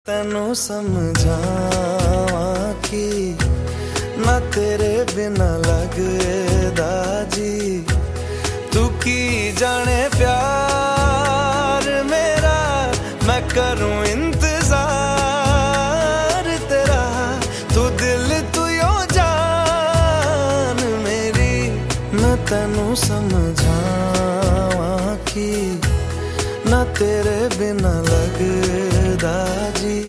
तेनू समझावां कि ना तेरे बिना लगदा जी। तू की जाने प्यार मेरा, मैं करूं इंतजार तेरा। तू दिल तू यो जान मेरी, मैं तेनू समझावां कि ना तेरे बिना लगदा जी।